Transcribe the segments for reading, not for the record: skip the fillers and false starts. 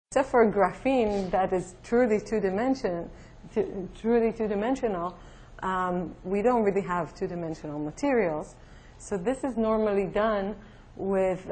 Except for graphene that is truly two-dimensional, we don't really have two-dimensional materials. So this is normally done with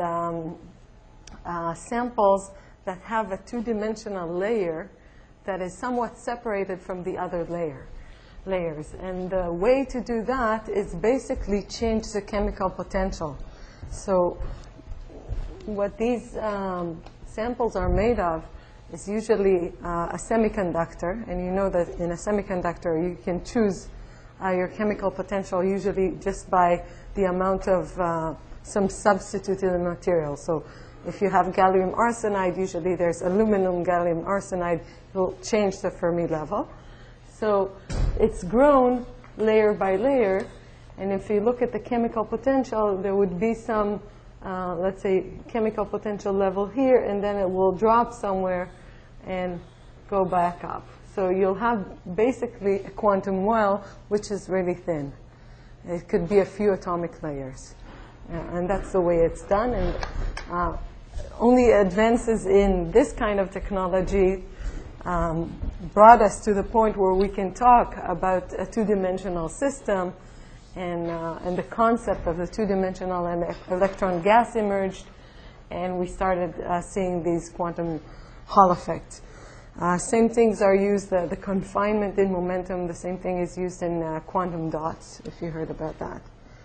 samples that have a two-dimensional layer that is somewhat separated from the other layers. And the way to do that is basically change the chemical potential. So what these samples are made of is usually a semiconductor, and you know that in a semiconductor you can choose your chemical potential usually just by the amount of some substitute in the material. So if you have gallium arsenide, usually there's aluminum gallium arsenide. It will change the Fermi level. So it's grown layer by layer, and if you look at the chemical potential, there would be some let's say, chemical potential level here, and then it will drop somewhere and go back up. So you'll have basically a quantum well, which is really thin. It could be a few atomic layers. And that's the way it's done. And only advances in this kind of technology brought us to the point where we can talk about a two-dimensional system. And the concept of the two-dimensional and electron gas emerged, and we started seeing these quantum Hall effects. Same things are used, the confinement in momentum, the same thing is used in quantum dots, if you heard about that.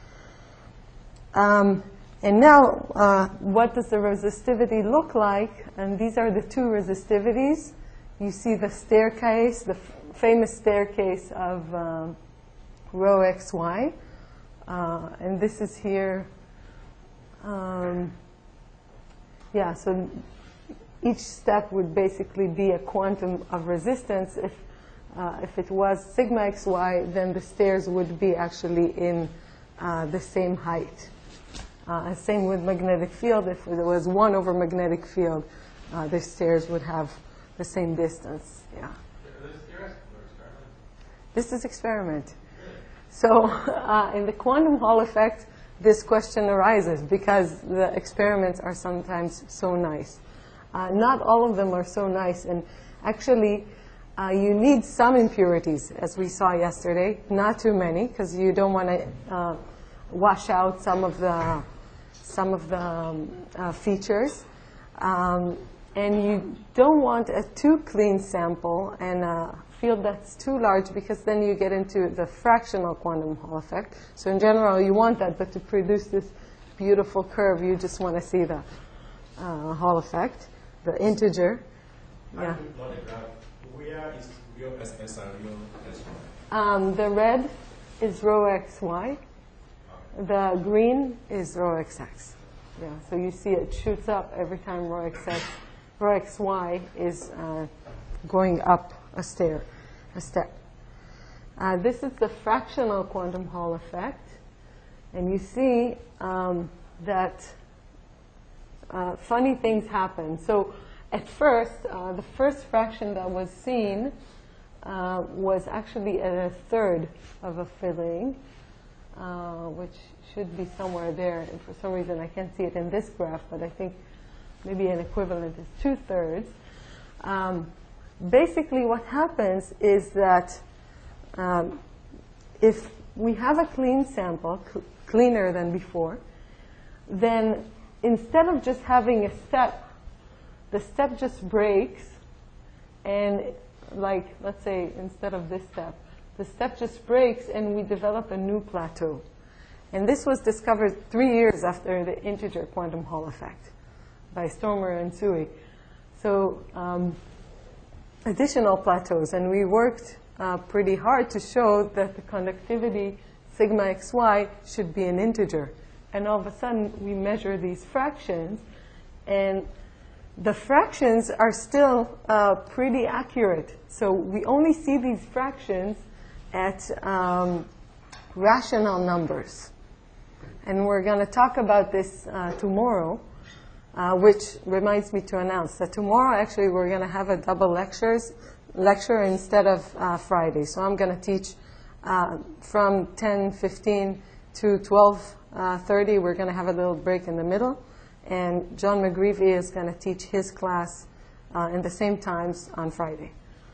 And now, what does the resistivity look like? And these are the two resistivities. You see the staircase, the famous staircase of rho xy, and this is here. Yeah, so each step would basically be a quantum of resistance. If it was sigma xy, then the stairs would be actually in the same height. Same with magnetic field. If there was 1 over magnetic field, the stairs would have the same distance. Yeah. This is experiment. So in the quantum Hall effect, this question arises because the experiments are sometimes so nice. Not all of them are so nice, and actually you need some impurities, as we saw yesterday, not too many, because you don't want to wash out some of the features. And you don't want a too clean sample and a field that's too large, because then you get into the fractional quantum Hall effect. So in general, you want that, but to produce this beautiful curve, you just want to see the Hall effect, the integer. Yeah. Where is real SS and real SY? The red is rho xy. The green is rho xx. Yeah. So you see it shoots up every time rho xy is going up a step. This is the fractional quantum Hall effect, and you see that funny things happen. So at first, the first fraction that was seen was actually at a third of a filling, which should be somewhere there. And for some reason, I can't see it in this graph, but I think maybe an equivalent is 2/3. Basically, what happens is that if we have a clean sample, cleaner than before, then instead of just having a step, the step just breaks, and like, let's say, instead of this step, the step just breaks and we develop a new plateau. And this was discovered 3 years after the integer quantum Hall effect by Stormer and Tsui. So additional plateaus, and we worked pretty hard to show that the conductivity sigma xy should be an integer. And all of a sudden, we measure these fractions, and the fractions are still pretty accurate. So we only see these fractions at rational numbers. And we're going to talk about this tomorrow, which reminds me to announce that tomorrow, actually, we're going to have a double lecture instead of Friday. So I'm going to teach from 10:15 to 12:30. We're going to have a little break in the middle. And John McGreevy is going to teach his class in the same times on Friday.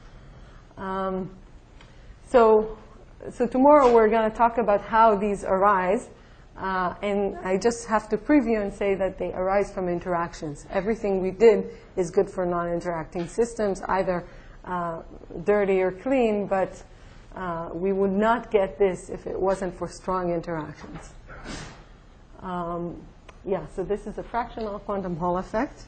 So tomorrow we're going to talk about how these arise. And I just have to preview and say that they arise from interactions. Everything we did is good for non-interacting systems, either dirty or clean, but we would not get this if it wasn't for strong interactions. Yeah, so this is a fractional quantum Hall effect.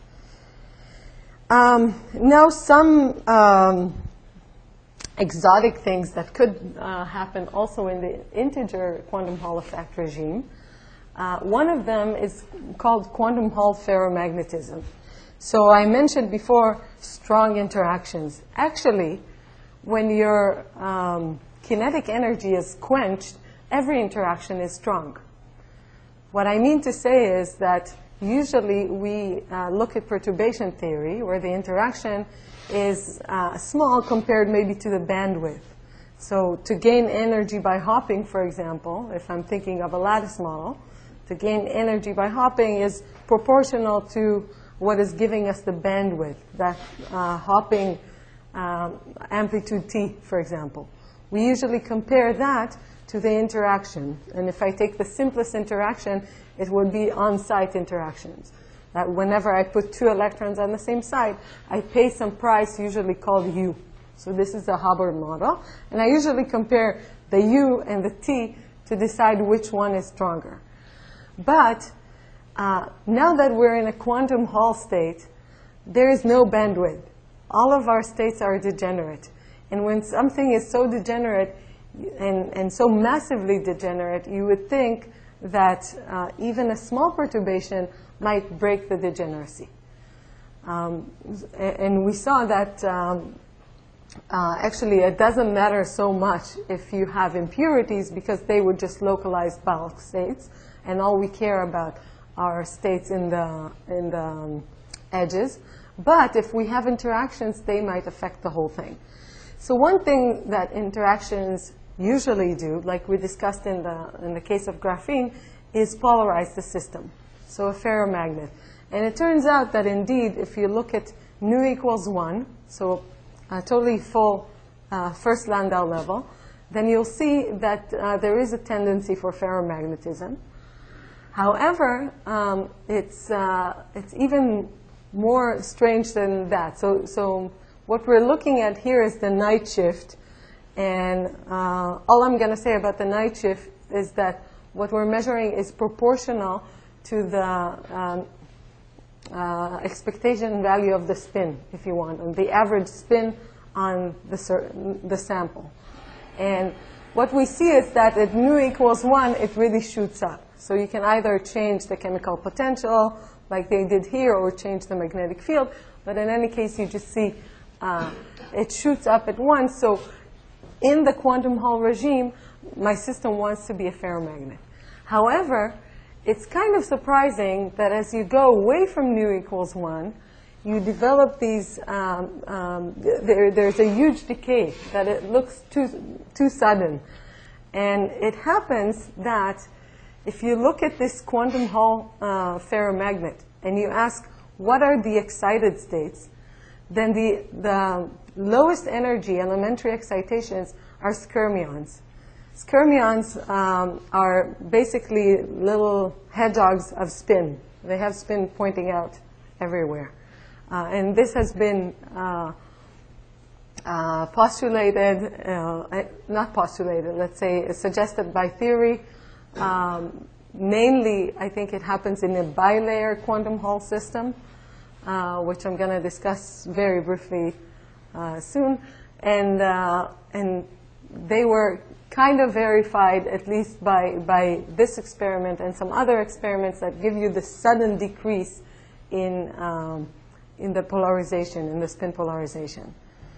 Now some exotic things that could happen also in the integer quantum Hall effect regime. One of them is called quantum Hall ferromagnetism. So I mentioned before strong interactions. Actually, when your kinetic energy is quenched, every interaction is strong. What I mean to say is that usually we look at perturbation theory, where the interaction is small compared maybe to the bandwidth. So to gain energy by hopping, for example, if I'm thinking of a lattice model, to gain energy by hopping is proportional to what is giving us the bandwidth, that hopping amplitude t, for example. We usually compare that to the interaction. And if I take the simplest interaction, it would be on-site interactions. That whenever I put two electrons on the same side, I pay some price, usually called U. So this is a Hubbard model. And I usually compare the U and the T to decide which one is stronger. But now that we're in a quantum Hall state, there is no bandwidth. All of our states are degenerate. And when something is so degenerate and so massively degenerate, you would think that even a small perturbation might break the degeneracy. And we saw that actually it doesn't matter so much if you have impurities, because they would just localize bulk states, and all we care about are states in the edges. But if we have interactions, they might affect the whole thing. So one thing that interactions usually do, like we discussed in the case of graphene, is polarize the system. So a ferromagnet. And it turns out that indeed, if you look at nu equals 1, so a totally full first Landau level, then you'll see that there is a tendency for ferromagnetism. However, it's even more strange than that. So what we're looking at here is the night shift. And all I'm going to say about the night shift is that what we're measuring is proportional to the expectation value of the spin, if you want, on the average spin on the sample. And what we see is that at nu equals 1, it really shoots up. So you can either change the chemical potential, like they did here, or change the magnetic field. But in any case, you just see it shoots up at once. So in the quantum Hall regime, my system wants to be a ferromagnet. However, it's kind of surprising that as you go away from nu equals 1, you develop these, there's a huge decay, that it looks too sudden. And it happens that if you look at this quantum Hall ferromagnet and you ask what are the excited states, then the lowest energy elementary excitations are skyrmions. Skyrmions are basically little hedgehogs of spin. They have spin pointing out everywhere. And this has been postulated, not postulated, let's say suggested by theory. Mainly, I think it happens in a bilayer quantum Hall system, which I'm going to discuss very briefly soon. And they were kind of verified, at least by this experiment and some other experiments that give you the sudden decrease in the polarization, in the spin polarization.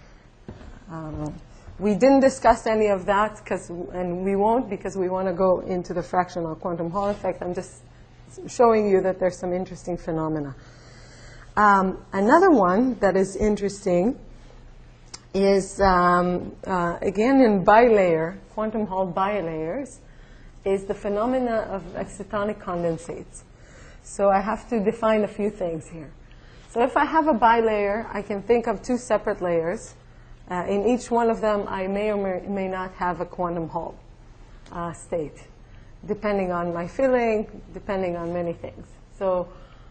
We didn't discuss any of that, and we won't, because we want to go into the fractional quantum Hall effect. I'm just showing you that there's some interesting phenomena. Another one that is interesting is, again, in bilayer, quantum Hall bilayers, is the phenomena of excitonic condensates. So I have to define a few things here. So if I have a bilayer, I can think of two separate layers. In each one of them, I may or may not have a quantum Hall state, depending on my filling, depending on many things. So,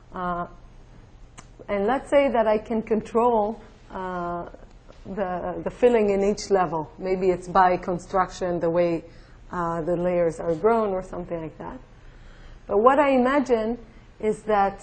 and let's say that I can control the filling in each level. Maybe it's by construction, the way the layers are grown or something like that. But what I imagine is that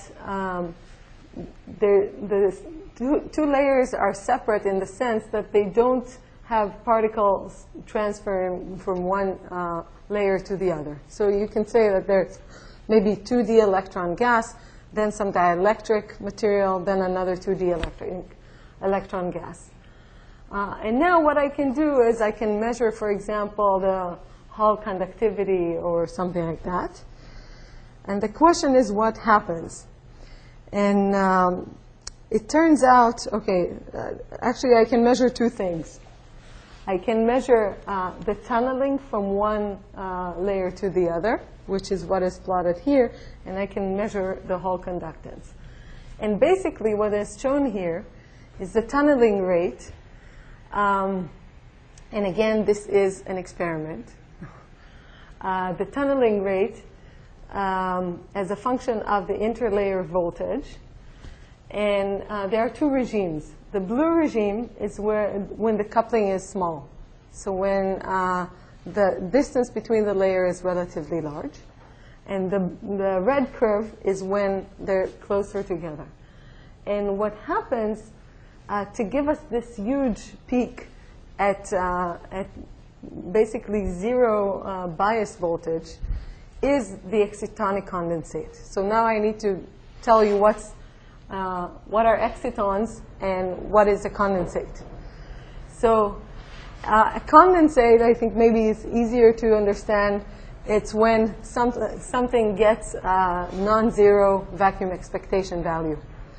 the two layers are separate in the sense that they don't have particles transferring from one layer to the other. So you can say that there's maybe 2D electron gas, then some dielectric material, then another 2D electron gas. And now what I can do is I can measure, for example, the Hall conductivity or something like that. And the question is what happens. And it turns out, okay, actually I can measure two things. I can measure the tunneling from one layer to the other, which is what is plotted here, and I can measure the Hall conductance. And basically what is shown here is the tunneling rate. And again, this is an experiment. The tunneling rate as a function of the interlayer voltage. And there are two regimes. The blue regime is when the coupling is small. So when the distance between the layers is relatively large. And the red curve is when they're closer together. And what happens to give us this huge peak at basically zero bias voltage is the excitonic condensate. So now I need to tell you what are excitons and what is a condensate. So a condensate, I think maybe is easier to understand. It's when something gets non-zero vacuum expectation value.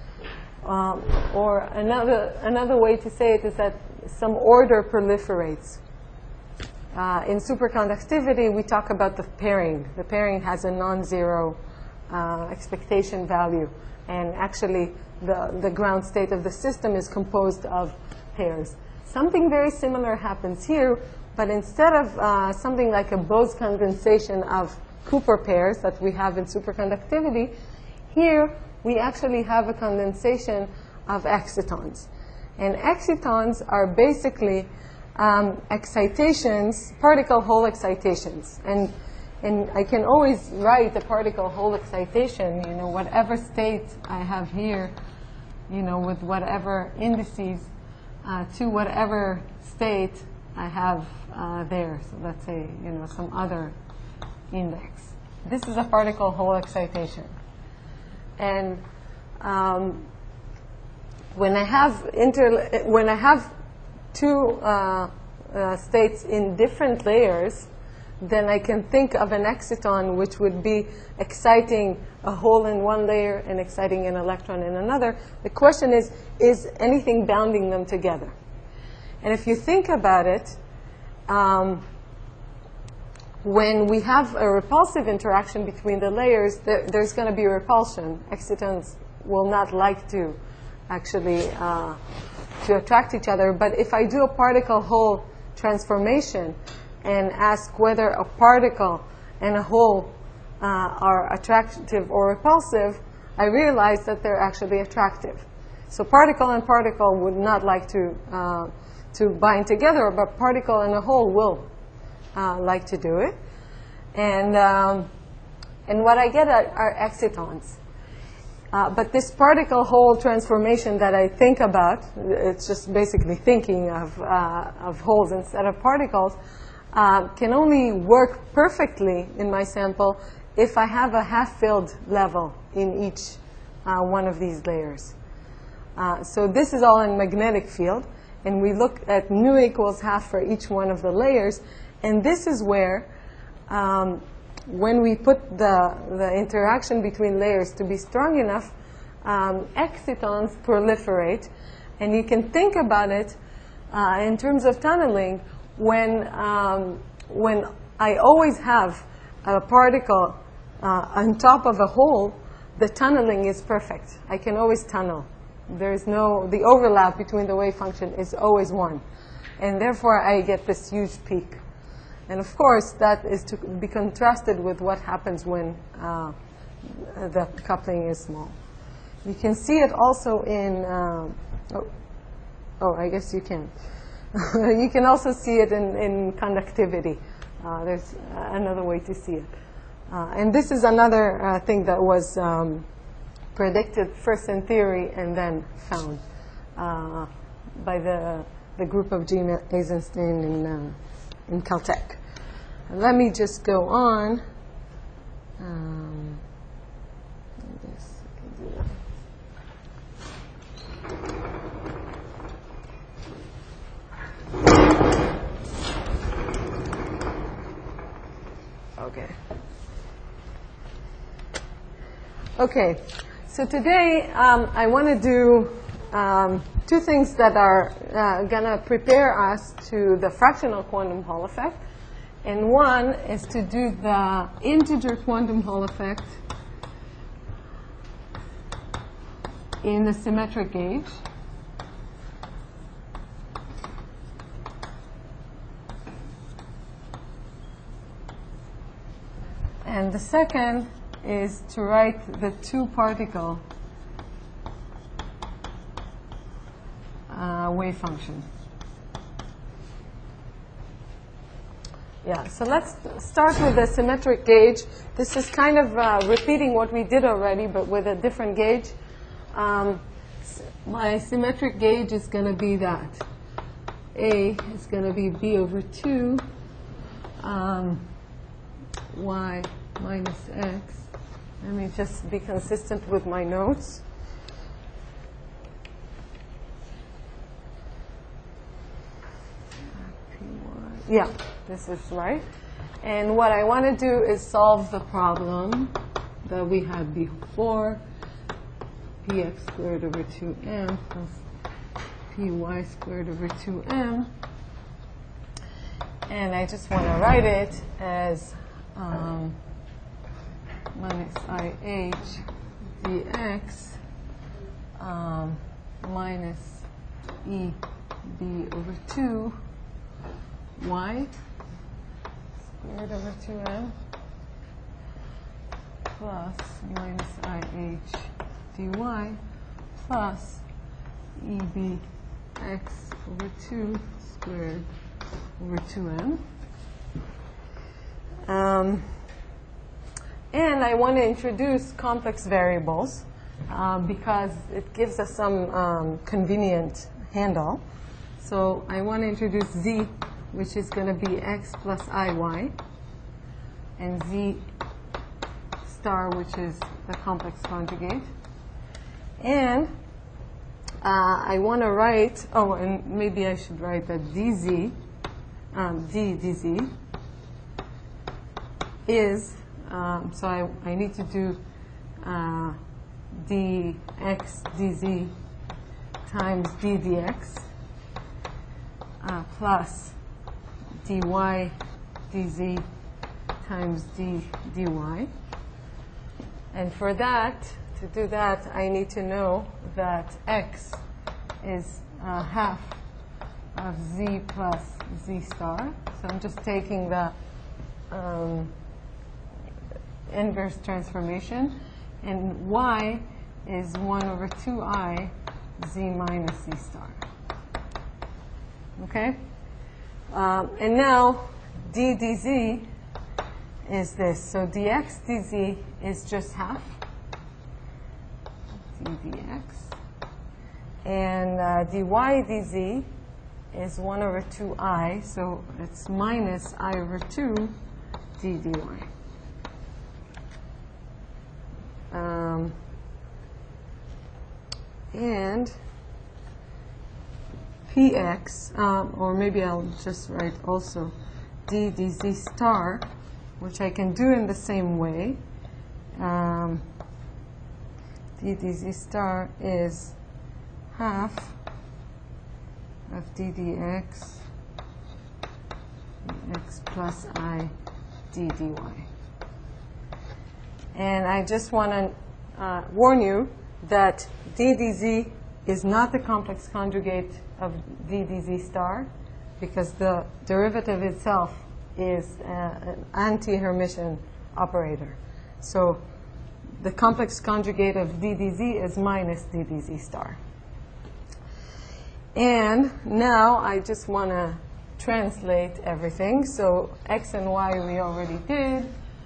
Or another way to say it is that some order proliferates. In superconductivity, we talk about the pairing. The pairing has a non-zero expectation value. And actually, the ground state of the system is composed of pairs. Something very similar happens here, but instead of something like a Bose condensation of Cooper pairs that we have in superconductivity, here we actually have a condensation of excitons. And excitons are basically excitations, particle Hall excitations. And I can always write a particle Hall excitation, whatever state I have here, with whatever indices to whatever state I have there. So let's say, some other index. This is a particle Hall excitation. And when I have two states in different layers, then I can think of an exciton which would be exciting a hole in one layer and exciting an electron in another. The question is anything bounding them together? And if you think about it, when we have a repulsive interaction between the layers, there's going to be repulsion. Excitons will not like to actually to attract each other. But if I do a particle Hall transformation and ask whether a particle and a hole are attractive or repulsive, I realize that they're actually attractive. So particle and particle would not like to bind together, but particle and a hole will like to do it. And what I get are excitons. But this particle Hall transformation that I think about, it's just basically thinking of holes instead of particles, can only work perfectly in my sample if I have a half-filled level in each one of these layers. So this is all in magnetic field, and we look at nu equals half for each one of the layers, and this is where when we put the interaction between layers to be strong enough, excitons proliferate. And you can think about it in terms of tunneling. When I always have a particle on top of a hole, the tunneling is perfect. I can always tunnel. there's no, the overlap between the wave function is always 1. And therefore, I get this huge peak. And of course, that is to be contrasted with what happens when the coupling is small. You can see it also in, I guess you can. You can also see it in conductivity. There's another way to see it. And this is another thing that was predicted first in theory and then found by the group of Gene Eisenstein in Caltech. Let me just go on. I guess I can do that. Okay, so today I want to do two things that are going to prepare us to the fractional quantum Hall effect. And one is to do the integer quantum Hall effect in the symmetric gauge. And the second is to write the two-particle wave function. Yeah, so let's start with the symmetric gauge. This is kind of repeating what we did already, but with a different gauge. My symmetric gauge is going to be that. A is going to be B over 2 y minus x. Let me just be consistent with my notes. Yeah, this is right. And what I want to do is solve the problem that we had before, px squared over 2m plus py squared over 2m. And I just want to write it as minus IH dx minus EB over 2 y squared over 2m plus minus IH dy plus EB x over 2 squared over 2m. And I want to introduce complex variables because it gives us some convenient handle. So I want to introduce z, which is going to be x plus iy, and z star, which is the complex conjugate. And I want to write, and maybe I should write that dz, dz is, so I need to do dx dz times d dx plus dy dz times d dy. And for that, to do that, I need to know that x is half of z plus z star. So I'm just taking the inverse transformation. And y is 1 over 2i z minus z star. Okay? And now d dz is this. So dx dz is just half d dx. And dy dz is 1 over 2i. So it's minus I over 2 d dy. And px, or maybe I'll just write also d dz star, which I can do in the same way. D dz star is half of d dx x plus I d dy. And I just want to warn you that d dz is not the complex conjugate of d dz star, because the derivative itself is an anti-Hermitian operator. So the complex conjugate of d dz is minus d dz star. And now I just want to translate everything. So x and y we already did.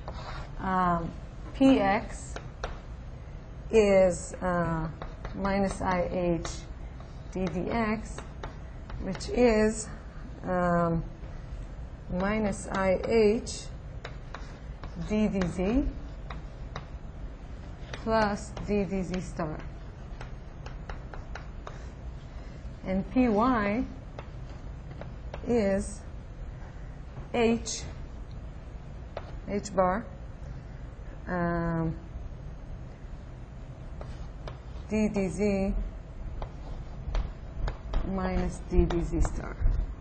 Px is minus IH ddx, which is minus IH ddz plus ddz star. And Py is H bar ddz minus ddz star.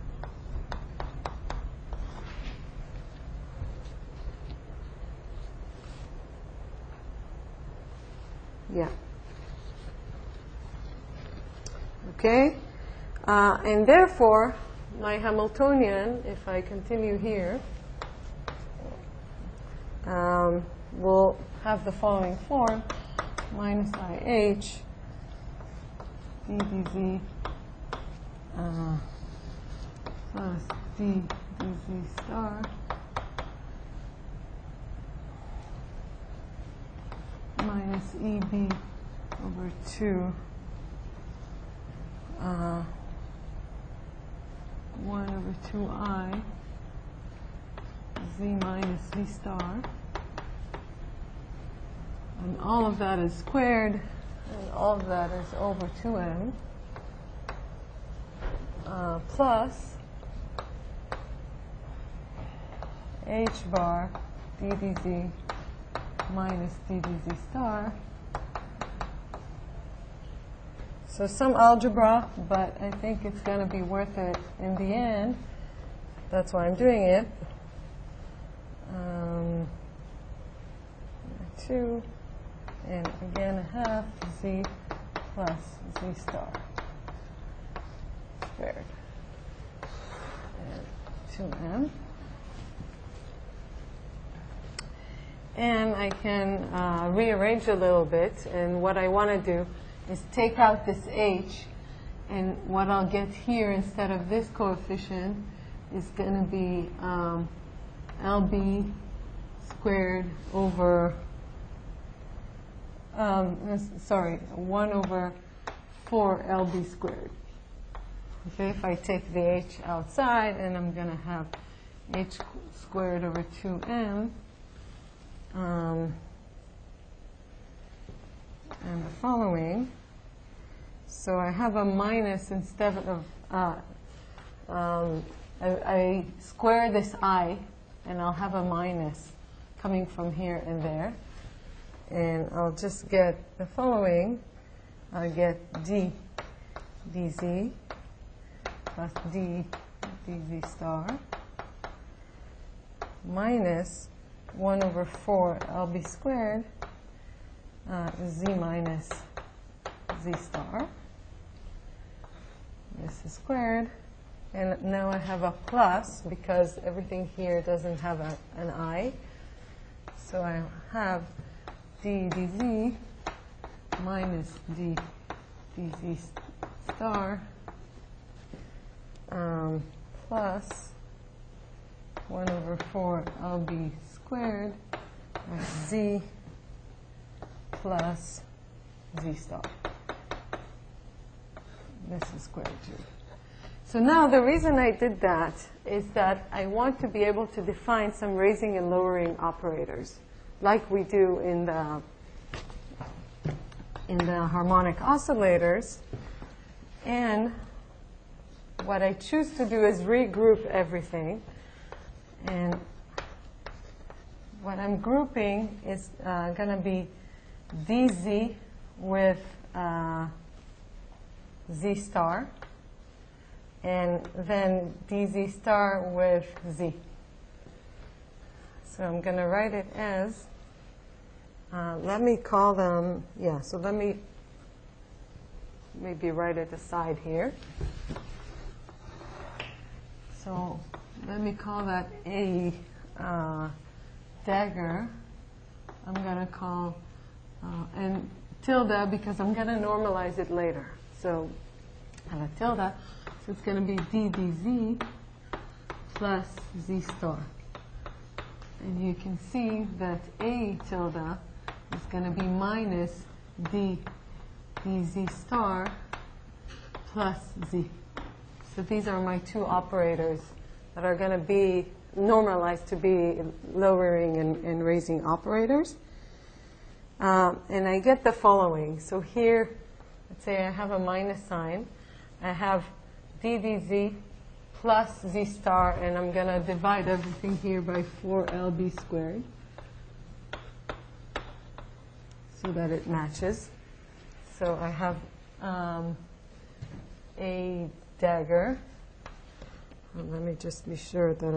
Yeah. Okay. And therefore, my Hamiltonian, if I continue here, will have the following form: minus IH ddz plus ddz star minus EB over 2 1 over 2I z minus v star, and all of that is squared, and all of that is over 2m, plus h bar ddz minus ddz star. So some algebra, but I think it's going to be worth it in the end. That's why I'm doing it. 2, and again a half z plus z star squared, and 2m. And I can rearrange a little bit, and what I want to do is take out this h, and what I'll get here instead of this coefficient is going to be LB squared over, 1 over 4 LB squared. Okay, if I take the h outside, and I'm going to have h squared over 2m. And the following. So I have a minus instead of, I square this I, and I'll have a minus coming from here and there. And I'll just get the following. I'll get d dz plus d dz star minus 1 over 4 LB squared z minus z star. This is squared. And now I have a plus because everything here doesn't have an I. So I have d dz minus d dz star plus 1 over 4 LB squared z plus z star. This is squared too. So now the reason I did that is that I want to be able to define some raising and lowering operators, like we do in the harmonic oscillators. And what I choose to do is regroup everything. And what I'm grouping is going to be dz with z star, and then dz star with z. So I'm going to write it as, let me call them, so let me maybe write it aside here. So let me call that A dagger. I'm going to call, and tilde because I'm going to normalize it later. So I have a tilde, so it's going to be d dz plus z star. And you can see that A tilde is going to be minus d dz star plus z. So these are my two operators that are going to be normalized to be lowering and raising operators. And I get the following. So here, let's say I have a minus sign. I have d dz plus z star, and I'm going to divide everything here by 4lb squared so that it matches. So I have a dagger. And let me just be sure that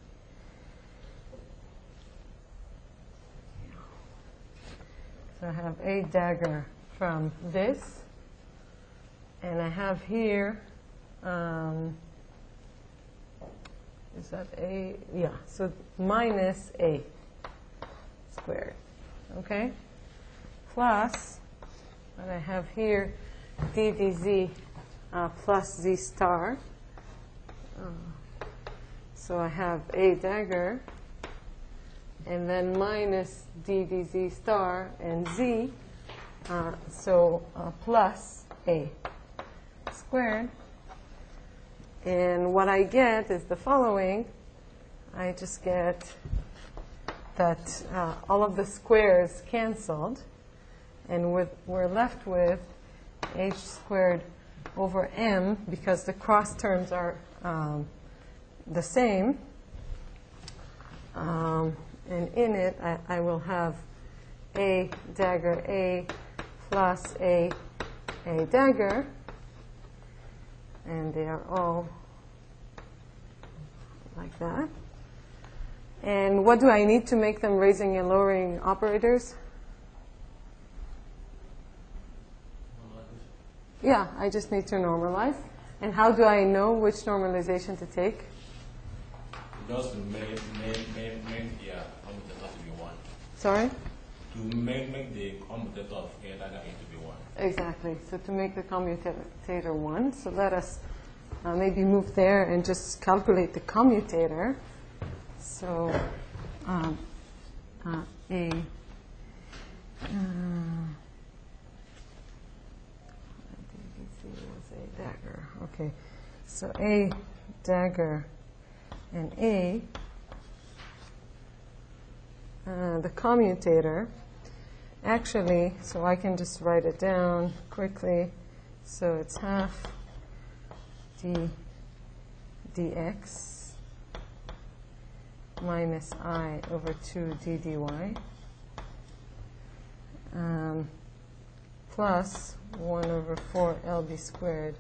So I have a dagger from this, and I have here, is that a? Yeah, so minus a squared, okay? Plus, what I have here, d dz plus z star. So I have a dagger, and then minus d dz star and z, plus a squared. And what I get is the following. I just get that all of the squares canceled, and we're left with h squared over m, because the cross terms are the same. And in it, I will have a dagger a plus a dagger. And they are all like that. And what do I need to make them raising and lowering operators? Yeah, I just need to normalize. And how do I know which normalization to take? Just make the commutator to be 1. Sorry? To make the commutator of A dagger A to be 1. Exactly. So to make the commutator 1, so let us maybe move there and just calculate the commutator. So a dagger. Okay. So a dagger and a, the commutator, actually, so I can just write it down quickly. So it's half d dx minus I over 2 d dy plus 1 over 4 lb squared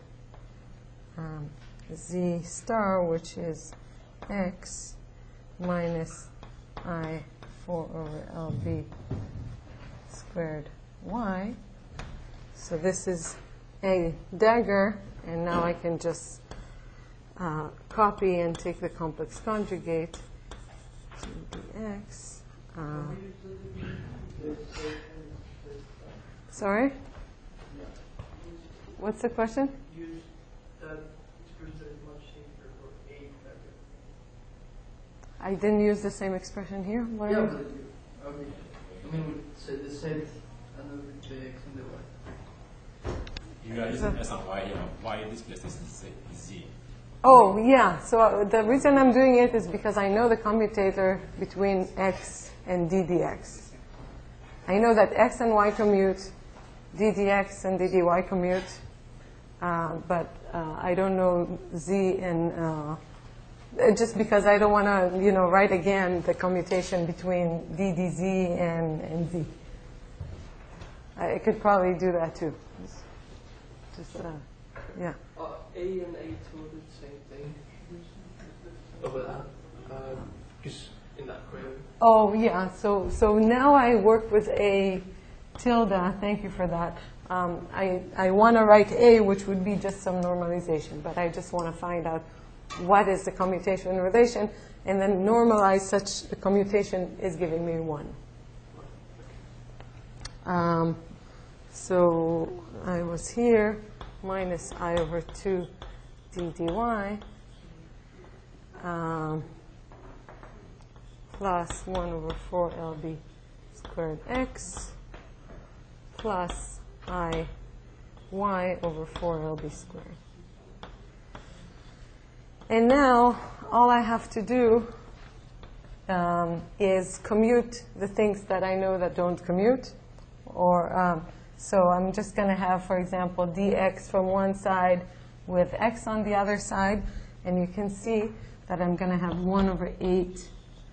z star, which is x minus I 4 over lb squared y. So this is a dagger, and now I can just copy and take the complex conjugate to dx. Sorry? What's the question? Use that expression that is much safer for a dagger. I didn't use the same expression here. What Yeah, are but we say the z and then with the x and the y. You are using S and Y here. Y displaces Z. Oh, yeah. So the reason I'm doing it is because I know the commutator between x and d dx. I know that x and y commute, d dx and d dy commute, but I don't know z and just because I don't want to, write again the commutation between d dz and z. I could probably do that too. Just yeah. A and A2 are the same thing. Oh, but just in that equation. Oh, yeah. So now I work with a tilde. Thank you for that. I want to write A, which would be just some normalization, but I just want to find out what is the commutation relation, and then normalize such the commutation is giving me 1. So I was here, minus I over 2 d dy, plus 1 over 4 lb squared x, plus I y over 4 lb squared. And now all I have to do is commute the things that I know that don't commute. Or so I'm just going to have, for example, dx from one side with x on the other side. And you can see that I'm going to have 1 over 8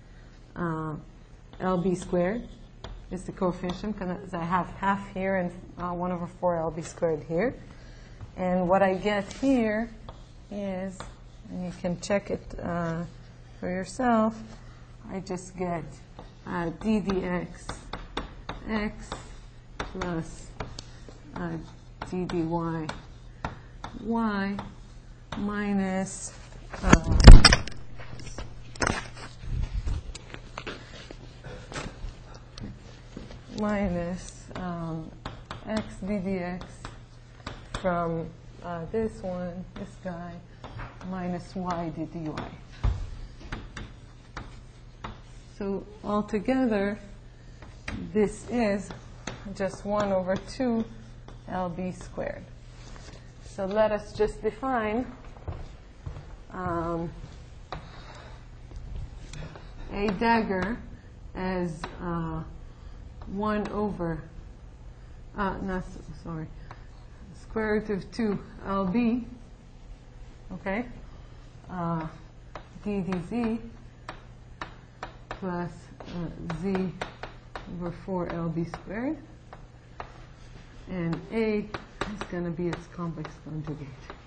lb squared is the coefficient, because I have half here and 1 over 4 lb squared here. And what I get here is, and you can check it for yourself, I just get d dx x plus d dy y minus x d dx from this guy, minus y d dy. So altogether, this is just 1 over 2 lb squared. So let us just define a dagger as 1 over, square root of 2 lb, okay, d dz plus z over 4 lb squared, and A is going to be its complex conjugate.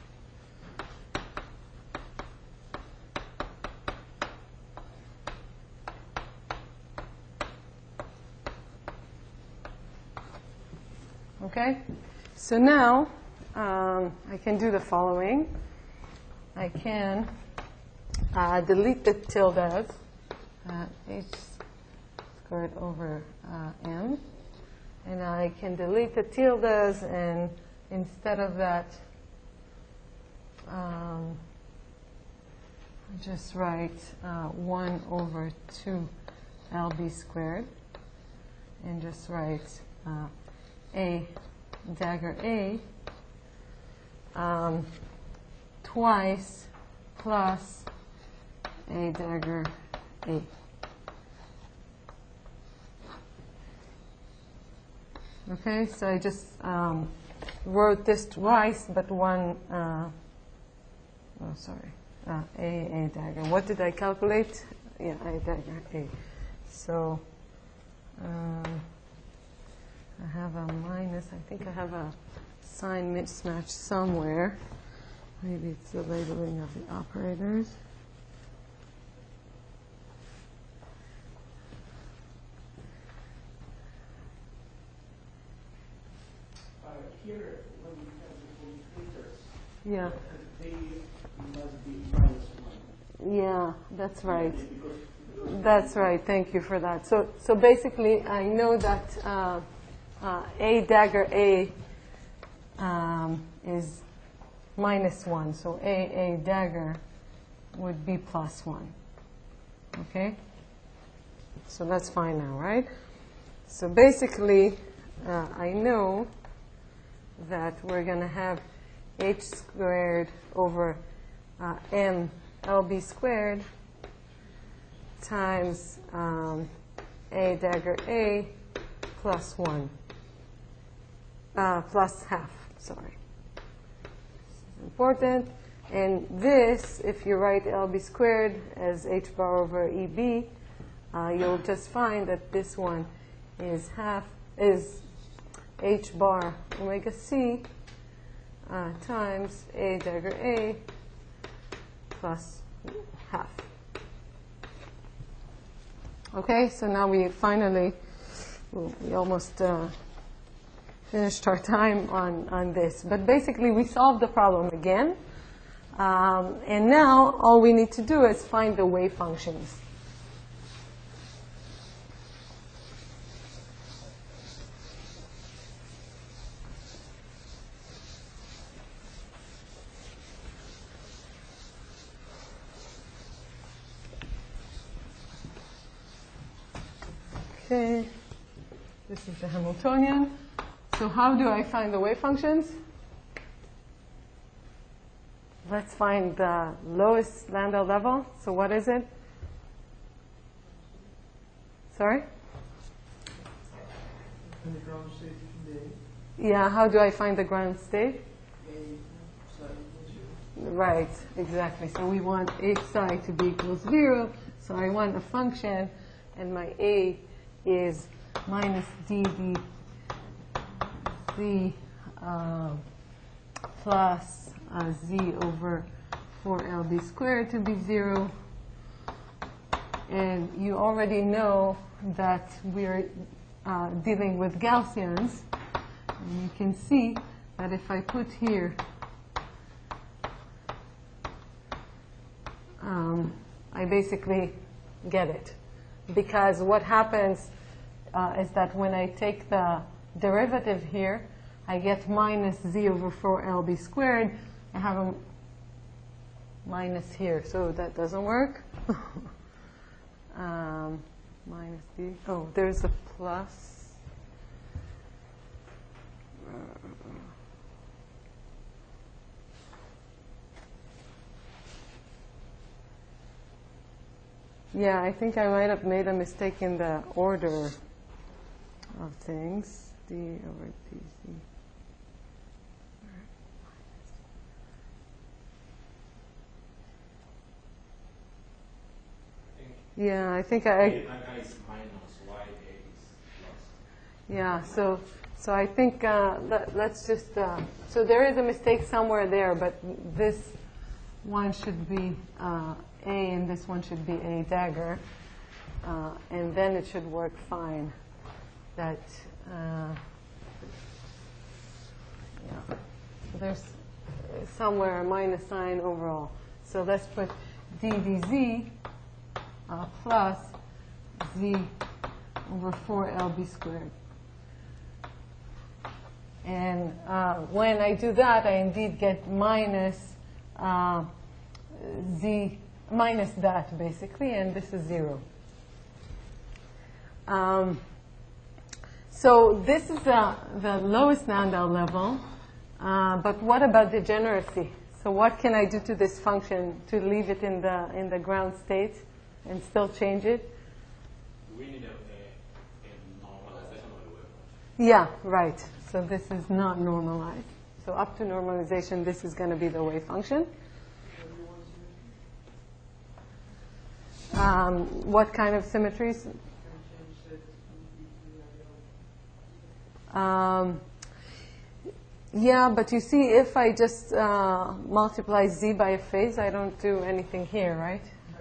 Okay, so now I can do the following. I can delete the tildes, h squared over m, and I can delete the tildes, and instead of that, just write 1 over 2 lb squared, and just write A, dagger A, twice plus A dagger A. Okay, so I just wrote this twice, but one, A dagger. What did I calculate? Yeah, A dagger A. So I have a minus. I think I have a sign mismatch somewhere. Maybe it's the labeling of the operators. Here, when you have the computers, yeah, they must be -1. Yeah, that's right. That's right. Thank you for that. So basically, I know that A dagger A is -1. So A dagger would be +1. Okay? So that's fine now, right? So basically, I know that we're going to have h squared over m lb squared times A dagger A plus 1, plus half, sorry. This is important. And this, if you write lb squared as h bar over EB, you'll just find that this one is h bar omega c times A dagger A plus half. Okay, so now we finally, we almost finished our time on this. But basically, we solved the problem again. And now, all we need to do is find the wave functions. Okay, this is the Hamiltonian. So how do I find the wave functions? Let's find the lowest Landau level. So what is it? Sorry? And the ground state from Yeah, how do I find the ground state? A Right, exactly. So we want a psi to be equals 0. So I want a function, and my a is minus dv z plus z over 4lb squared to be 0. And you already know that we're dealing with Gaussians. And you can see that if I put here I basically get it. Because what happens is that when I take the derivative here, I get minus z over 4lb squared. I have a minus here, so that doesn't work. Minus d. Oh, there's a plus. Yeah, I think I might have made a mistake in the order of things. D over dz. Yeah, I think I is minus, y is plus. yeah, so I think let's just, so there is a mistake somewhere there, but this one should be A and this one should be A dagger, and then it should work fine. That, yeah, there's somewhere a minus sign overall. So let's put d dz plus z over 4lb squared. And when I do that, I indeed get minus z, minus that basically, and this is 0. So this is the lowest Landau level, but what about degeneracy? So what can I do to this function to leave it in the ground state and still change it? We need a normalization of the wave. Yeah, right. So this is not normalized. So up to normalization, this is going to be the wave function. What kind of symmetries? Yeah, but you see, if I just multiply z by a phase, I don't do anything here, right?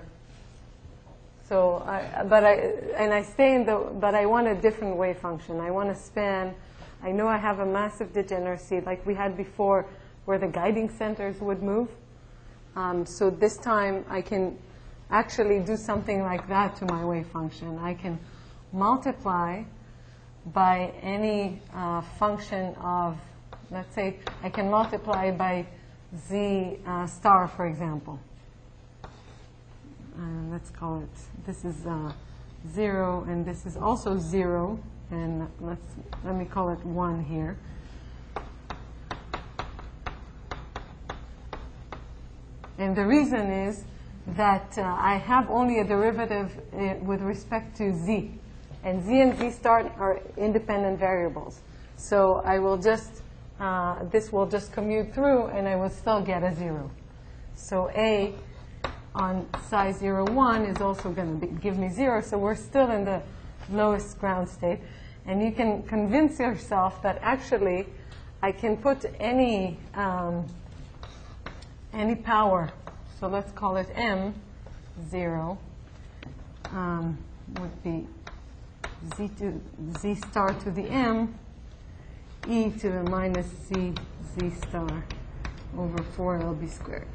So, I stay in but I want a different wave function. I want to span. I know I have a massive degeneracy, like we had before, where the guiding centers would move. So this time, I can actually do something like that to my wave function. I can multiply by any function of, let's say, I can multiply by z star, for example. Let's call it, this is 0, and this is also 0, and let me call it 1 here. And the reason is that I have only a derivative with respect to z. And z and z star are independent variables. So I will just, this will just commute through, and I will still get a 0. So a on psi 0, 1 is also going to give me 0. So we're still in the lowest ground state. And you can convince yourself that actually I can put any power. So let's call it m, 0, would be z star to the m e to the minus c z star over 4lb squared.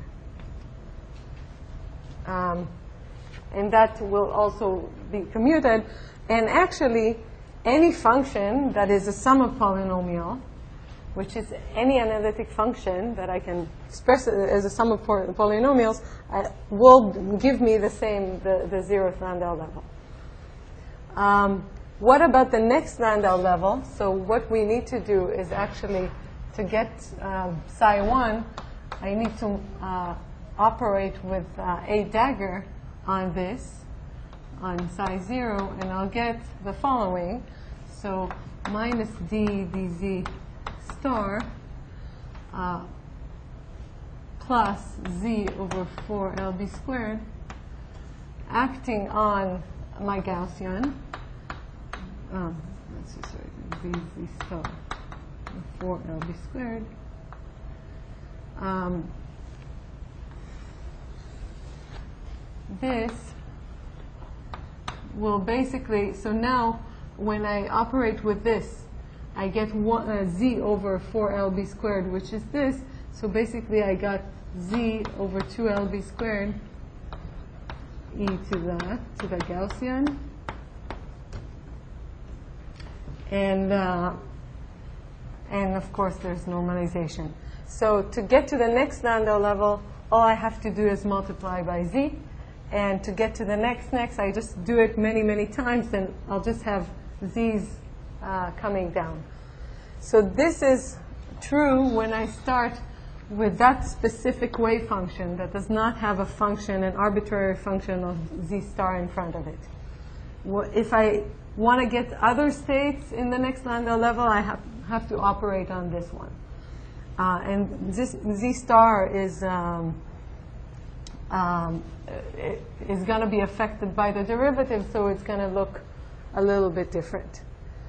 And that will also be commuted. And actually, any function that is a sum of polynomial, which is any analytic function that I can express as a sum of polynomials, will give me the same, the zeroth Landau level. What about the next Landau level? So what we need to do is actually, to get psi 1, I need to operate with a dagger on this, on psi 0, and I'll get the following. So minus d dz star plus z over 4lb squared, acting on my Gaussian, let's just write dz star 4lb squared. This will basically, so now when I operate with this, I get z over 4lb squared, which is this. So basically I got z over 2lb squared e to the Gaussian. And of course there's normalization. So to get to the next Landau level, all I have to do is multiply by z. And to get to the next, I just do it many, many times, and I'll just have z's coming down. So this is true when I start with that specific wave function that does not have a function, an arbitrary function of z star in front of it. If I want to get other states in the next Landau level, I have to operate on this one. And this z star is going to be affected by the derivative, so it's going to look a little bit different.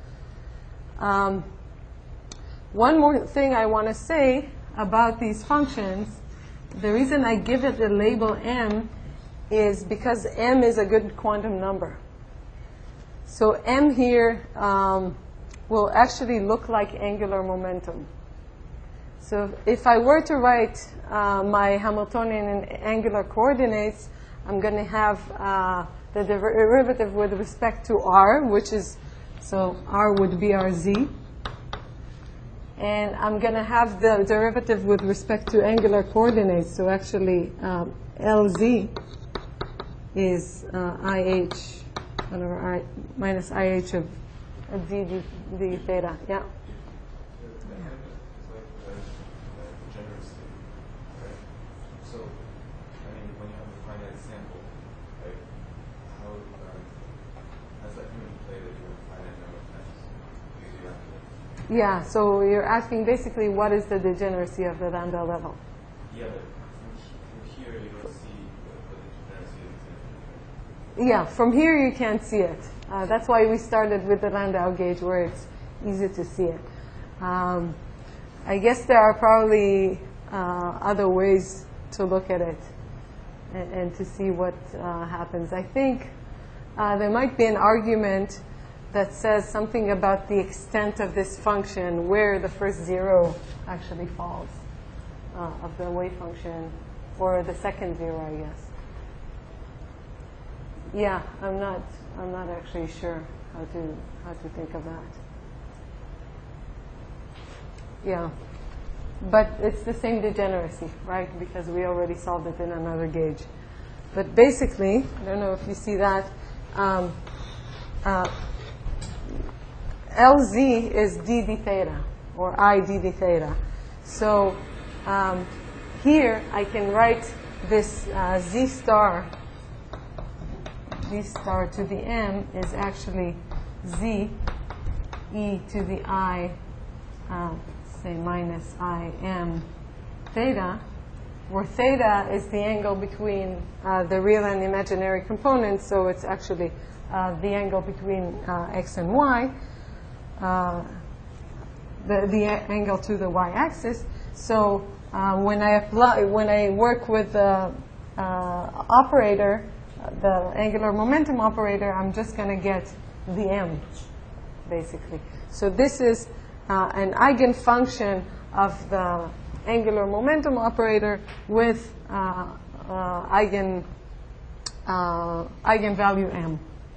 One more thing I want to say about these functions, the reason I give it the label m is because m is a good quantum number. So m here will actually look like angular momentum. So if I were to write my Hamiltonian in angular coordinates, I'm going to have the derivative with respect to r, which is, so r would be rz. And I'm going to have the derivative with respect to angular coordinates. So actually, Lz is IH, whatever, minus IH of d theta. Yeah. So, I mean, when you have a finite sample, right, how does that come into play that you have a finite number of times? Yeah, so you're asking basically what is the degeneracy of the Landau level? Yeah, but from here you don't see what the degeneracy is. Yeah, from here you can't see it. That's why we started with the Landau gauge where it's easy to see it. I guess there are probably other ways to look at it and to see what happens. I think there might be an argument that says something about the extent of this function, where the first zero actually falls of the wave function, or the second zero, I guess. Yeah, I'm not actually sure how to think of that. Yeah, but it's the same degeneracy, right? Because we already solved it in another gauge. But basically, I don't know if you see that. Lz is d d theta, or I d d theta. So here I can write this z star to the m is actually z e to the I, say minus I m theta, where theta is the angle between the real and imaginary components, so it's actually the angle between x and y. The angle to the y-axis. So when I work with the operator, the angular momentum operator, I'm just going to get the m, basically. So this is an eigenfunction of the angular momentum operator with eigenvalue m.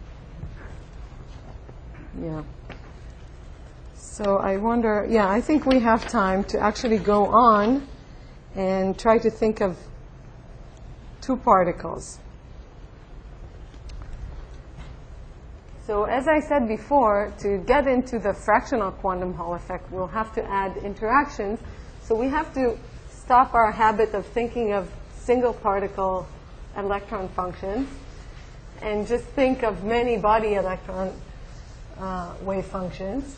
Yeah. So I wonder, yeah, I think we have time to actually go on and try to think of two particles. So as I said before, to get into the fractional quantum Hall effect, we'll have to add interactions. So we have to stop our habit of thinking of single particle electron functions and just think of many body electron wave functions.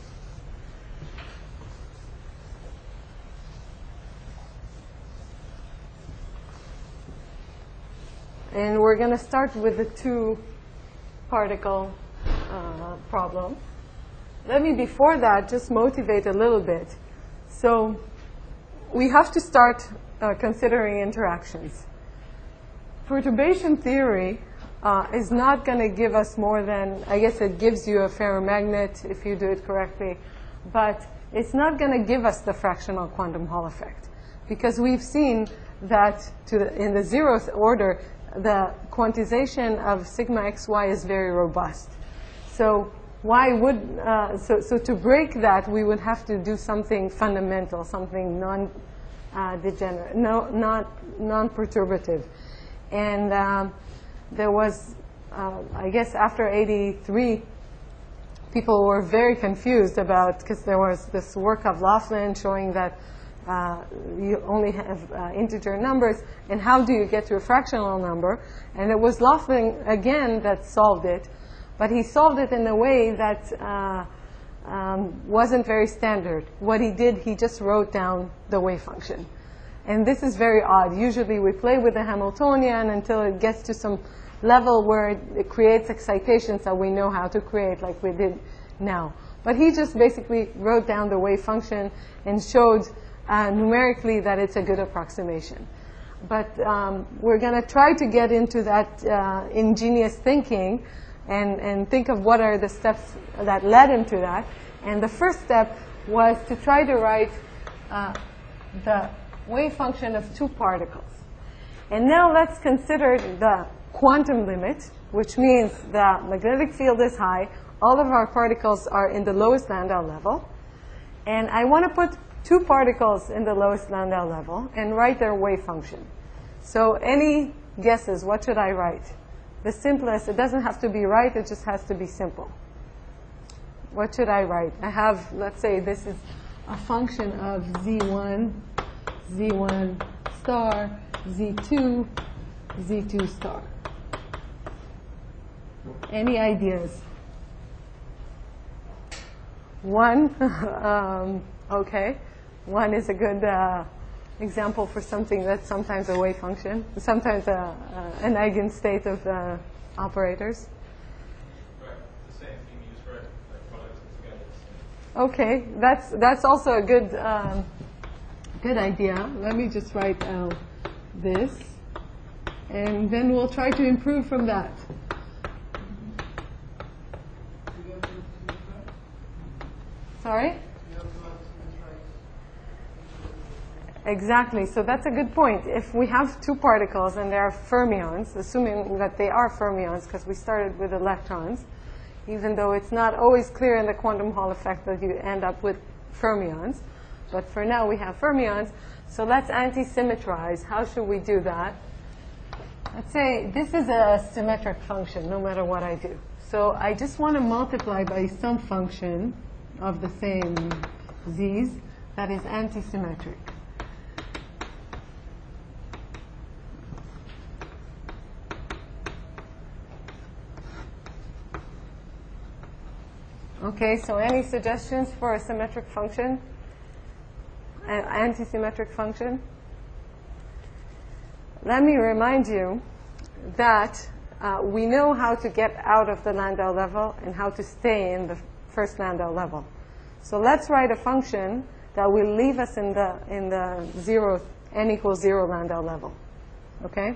And we're going to start with the two particle problem. Let me, before that, just motivate a little bit. So we have to start considering interactions. Perturbation theory is not going to give us more than, I guess it gives you a ferromagnet if you do it correctly, but it's not going to give us the fractional quantum Hall effect, because we've seen that in the zeroth order, the quantization of sigma xy is very robust. So why would so to break that, we would have to do something fundamental, something non-degenerate, non-perturbative. And there was, I guess, after '83, people were very confused about, because there was this work of Laughlin showing that you only have integer numbers, and how do you get to a fractional number? And it was Laughlin, again, that solved it. But he solved it in a way that wasn't very standard. What he did, he just wrote down the wave function. And this is very odd. Usually we play with the Hamiltonian until it gets to some level where it creates excitations that we know how to create, like we did now. But he just basically wrote down the wave function and showed numerically that it's a good approximation. But we're going to try to get into that ingenious thinking and think of what are the steps that led him to that. And the first step was to try to write the wave function of two particles. And now let's consider the quantum limit, which means the magnetic field is high. All of our particles are in the lowest Landau level. And I want to put two particles in the lowest Landau level and write their wave function. So any guesses? What should I write? The simplest. It doesn't have to be right. It just has to be simple. What should I write? I have, let's say this is a function of Z1, Z1 star, Z2, Z2 star. Any ideas? 1. Okay. 1 is a good example for something that's sometimes a wave function, sometimes an eigenstate of operators. Right. The same thing you just read, like products together. Okay, that's also a good idea. Let me just write this, and then we'll try to improve from that. Sorry? Exactly. So that's a good point. If we have two particles and they are fermions, assuming that they are fermions, because we started with electrons, even though it's not always clear in the quantum Hall effect that you end up with fermions. But for now, we have fermions. So let's anti-symmetrize. How should we do that? Let's say this is a symmetric function, no matter what I do. So I just want to multiply by some function of the same z's that is anti-symmetric. Okay, so any suggestions for a symmetric function? An anti-symmetric function? Let me remind you that we know how to get out of the Landau level and how to stay in the first Landau level. So let's write a function that will leave us in the zero, n equals 0 Landau level. Okay?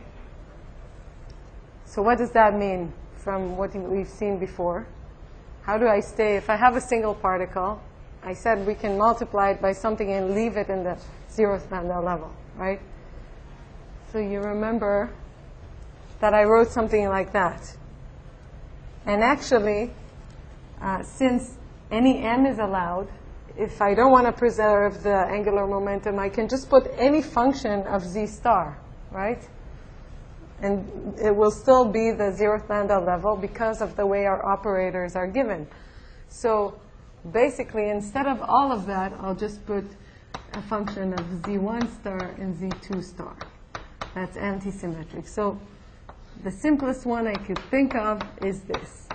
So what does that mean from what we've seen before? How do I stay? If I have a single particle, I said we can multiply it by something and leave it in the zeroth Landau level, right? So you remember that I wrote something like that. And actually, since any m is allowed, if I don't want to preserve the angular momentum, I can just put any function of z star, right? And it will still be the zeroth Landau level because of the way our operators are given. So basically, instead of all of that, I'll just put a function of z1 star and z2 star. That's antisymmetric. So the simplest one I could think of is this.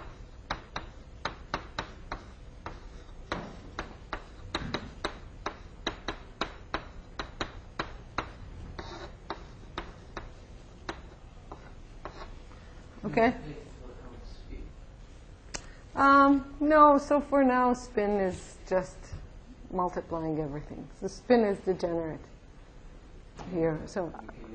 Okay? No, so for now, spin is just multiplying everything. So spin is degenerate here. So,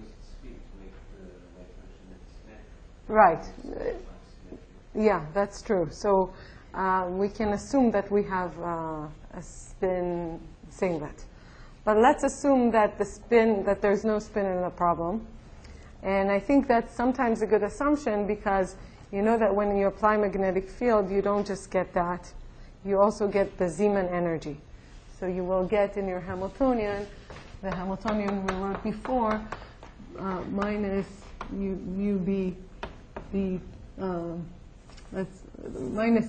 right. Yeah, that's true. So we can assume that we have a spin singlet. But let's assume that that there's no spin in the problem. And I think that's sometimes a good assumption because you know that when you apply magnetic field, you don't just get that. You also get the Zeeman energy. So you will get in your Hamiltonian, the Hamiltonian we wrote before, minus mu b, that's minus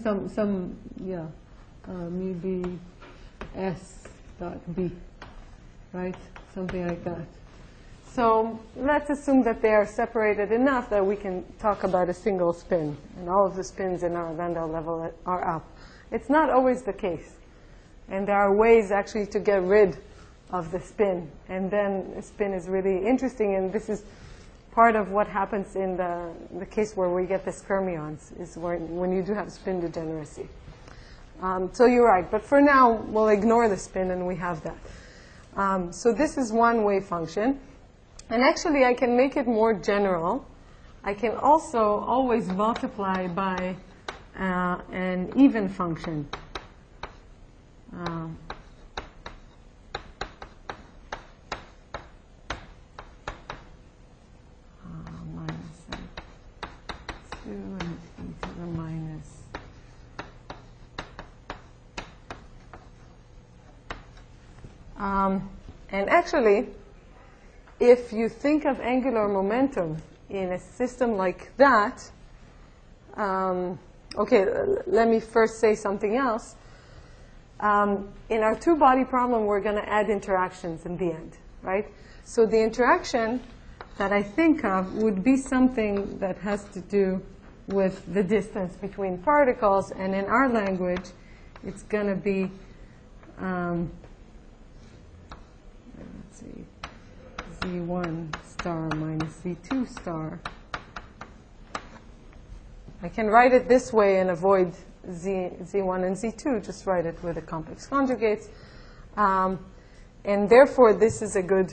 mu b s dot b, right? Something like that. So let's assume that they are separated enough that we can talk about a single spin, and all of the spins in our Landau level are up. It's not always the case. And there are ways actually to get rid of the spin. And then spin is really interesting, and this is part of what happens in the case where we get the skyrmions, is when you do have spin degeneracy. So you're right. But for now, we'll ignore the spin, and we have that. So this is one wave function. And actually, I can make it more general. I can also always multiply by an even function. Minus 2 and e to the minus. And actually, if you think of angular momentum in a system like that, okay, let me first say something else. In our two-body problem, we're going to add interactions in the end, right? So the interaction that I think of would be something that has to do with the distance between particles, and in our language, it's going to be, let's see, z1 star minus z2 star. I can write it this way and avoid z1 and z2, just write it with the complex conjugates. And therefore, this is a good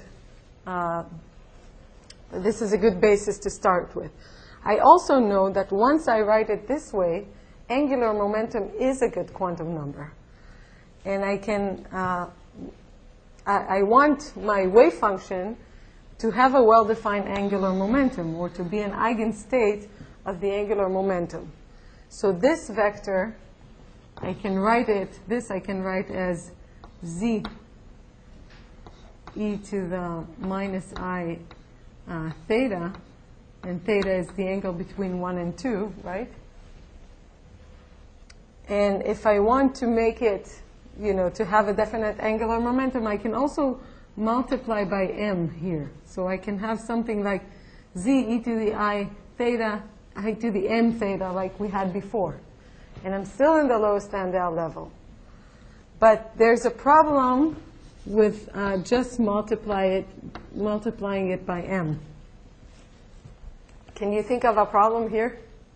basis to start with. I also know that once I write it this way, angular momentum is a good quantum number. And I can, I want my wave function to have a well-defined angular momentum, or to be an eigenstate of the angular momentum. So this vector, I can write as z e to the minus I theta, and theta is the angle between 1 and 2, right? And if I want to make it, to have a definite angular momentum, I can also multiply by m here. So I can have something like z e to the I theta, I to the m theta, like we had before. And I'm still in the lowest Landau level. But there's a problem with just multiplying it by m. Can you think of a problem here?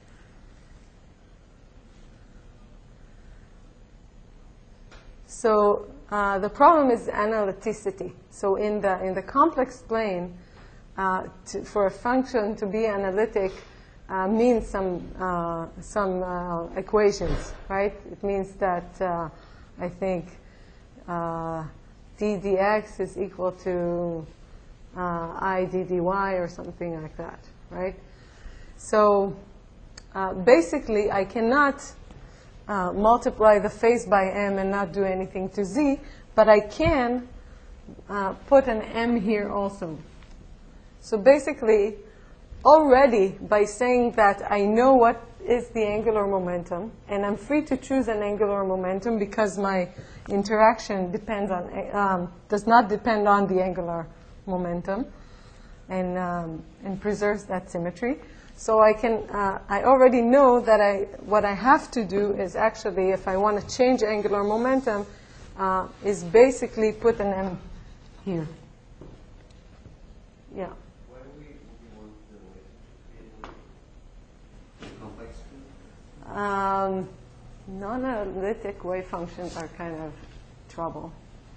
So the problem is analyticity. So in the complex plane, for a function to be analytic means some equations, right? It means that I think d dx is equal to I d dy or something like that, right? So basically, I cannot multiply the phase by m and not do anything to z, but I can put an m here also. So basically, already by saying that I know what is the angular momentum, and I'm free to choose an angular momentum because my interaction depends on does not depend on the angular momentum, and preserves that symmetry. So I can I already know that what I have to do is actually, if I want to change angular momentum, is basically put an m here. Yeah. Why do we want the way to be complex? Non-analytic wave functions are kind of trouble.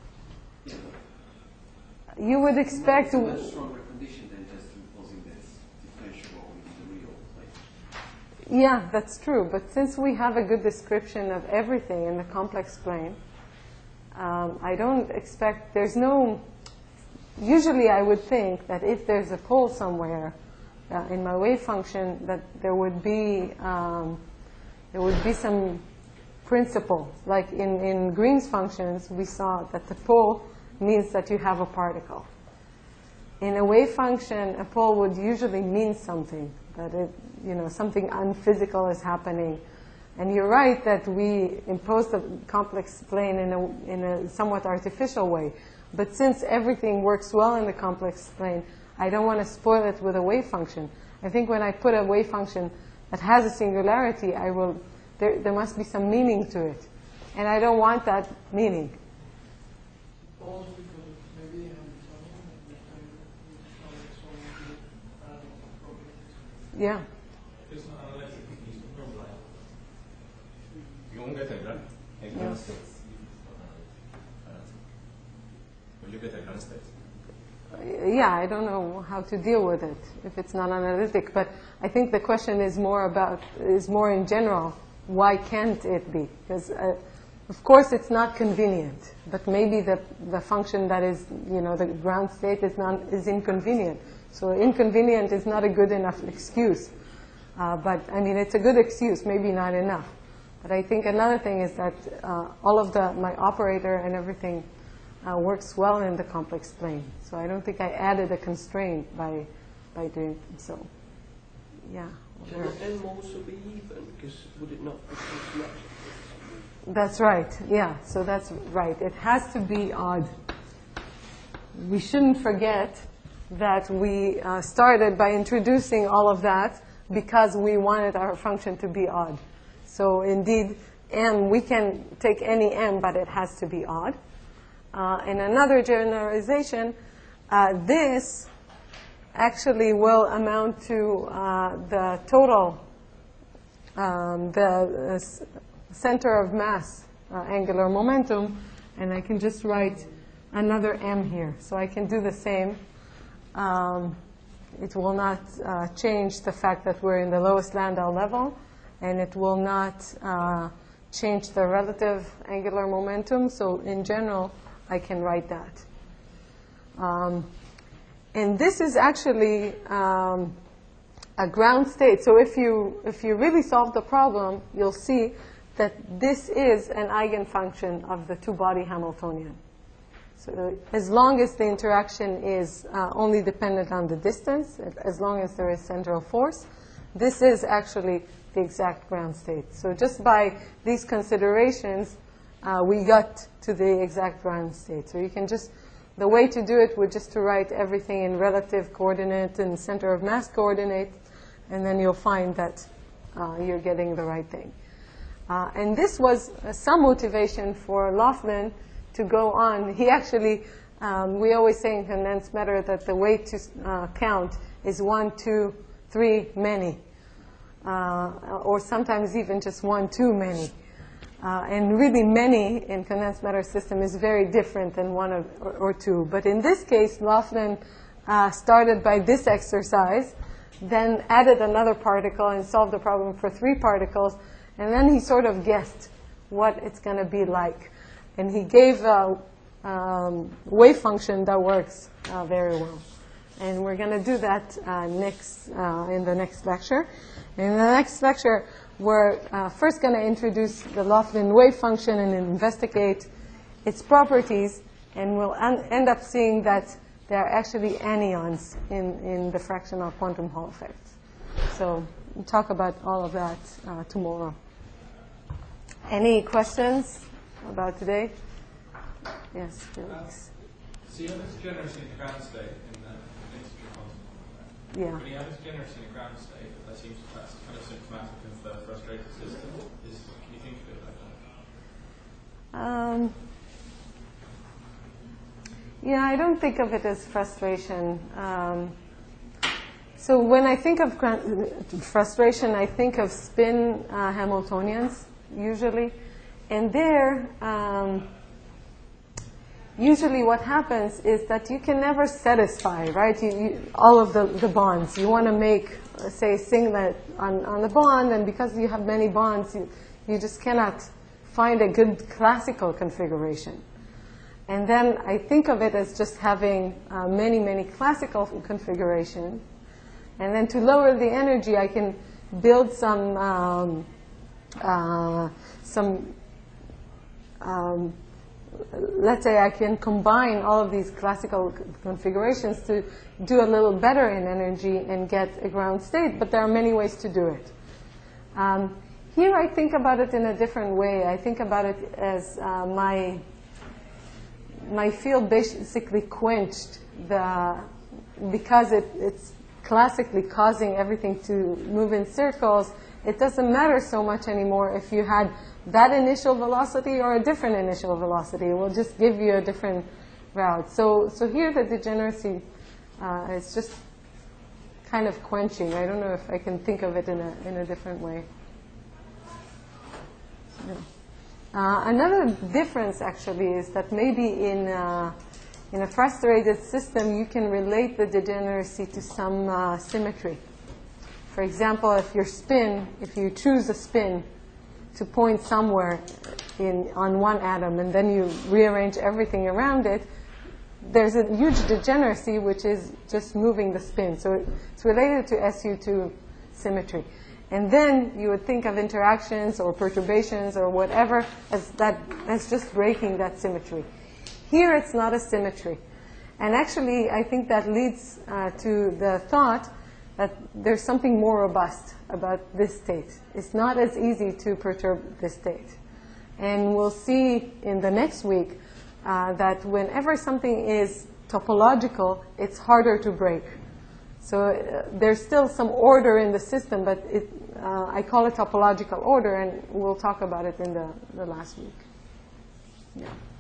You would expect It's a much stronger condition than just imposing this differential into the real plane. Yeah, that's true. But since we have a good description of everything in the complex plane, I don't expect, there's no, usually I would think that if there's a pole somewhere in my wave function, that there would be some principle. Like in Green's functions, we saw that the pole means that you have a particle. In a wave function, a pole would usually mean something, that something unphysical is happening. And you're right that we impose the complex plane in a somewhat artificial way. But since everything works well in the complex plane, I don't want to spoil it with a wave function. I think when I put a wave function that has a singularity, there must be some meaning to it. And I don't want that meaning. Yeah. You won't get a ground state. Will you get a ground state? Yeah, I don't know how to deal with it if it's not analytic. But I think the question is more in general. Why can't it be? Because of course it's not convenient. But maybe the function that is the ground state is inconvenient. So inconvenient is not a good enough excuse. But I mean, it's a good excuse, maybe not enough. But I think another thing is that all of my operator and everything works well in the complex plane. So I don't think I added a constraint by doing so. Yeah. Can the n also be even? Because would it not be symmetric? That's right. Yeah. So that's right. It has to be odd. We shouldn't forget that we started by introducing all of that because we wanted our function to be odd. So indeed, m, we can take any m, but it has to be odd. And another generalization, this actually will amount to the total, the center of mass angular momentum, and I can just write another m here. So I can do the same. It will not change the fact that we're in the lowest Landau level, and it will not change the relative angular momentum. So in general, I can write that. And this is actually a ground state. So if you really solve the problem, you'll see that this is an eigenfunction of the two-body Hamiltonian. So as long as the interaction is only dependent on the distance, as long as there is central force, this is actually the exact ground state. So just by these considerations, we got to the exact ground state. So you can just, the way to do it would just to write everything in relative coordinate and center of mass coordinate, and then you'll find that you're getting the right thing. And this was some motivation for Laughlin to go on. He actually, we always say in condensed matter that the way to count is 1, 2, 3, many. Or sometimes even just 1, 2, many. And really many in condensed matter system is very different than 1 or 2. But in this case, Laughlin started by this exercise, then added another particle and solved the problem for 3 particles, and then he sort of guessed what it's going to be like And he gave a wave function that works very well. And we're going to do that in the next lecture. In the next lecture, we're first going to introduce the Laughlin wave function and investigate its properties, and we'll end up seeing that there are actually anyons in the fractional quantum Hall effects. So we'll talk about all of that tomorrow. Any questions about today? Yes, Felix. So you have this degeneracy in the ground state in the integer quantum effect. Yeah. When you have this degeneracy in the ground state, that seems that's kind of symptomatic of the frustrated system. Can you think of it like that? Yeah, I don't think of it as frustration. So when I think of frustration, I think of spin Hamiltonians, usually. And there, usually what happens is that you can never satisfy, right, all of the bonds. You want to make, say, a singlet on the bond, and because you have many bonds, you just cannot find a good classical configuration. And then I think of it as just having many, many classical configurations. And then to lower the energy, I can build some let's say I can combine all of these classical configurations to do a little better in energy and get a ground state, but there are many ways to do it. Here I think about it in a different way. I think about it as my field basically quenched because it's classically causing everything to move in circles. It doesn't matter so much anymore if you had that initial velocity or a different initial velocity. It will just give you a different route. So here the degeneracy is just kind of quenching. I don't know if I can think of it in a different way. Yeah. Another difference actually is that maybe in a frustrated system you can relate the degeneracy to some symmetry. For example, if you choose a spin to point somewhere on one atom and then you rearrange everything around it, there's a huge degeneracy which is just moving the spin. So it's related to SU2 symmetry. And then you would think of interactions or perturbations or whatever as just breaking that symmetry. Here it's not a symmetry. And actually I think that leads to the thought that there's something more robust about this state. It's not as easy to perturb this state. And we'll see in the next week that whenever something is topological, it's harder to break. So there's still some order in the system, but I call it topological order, and we'll talk about it in the last week. Yeah.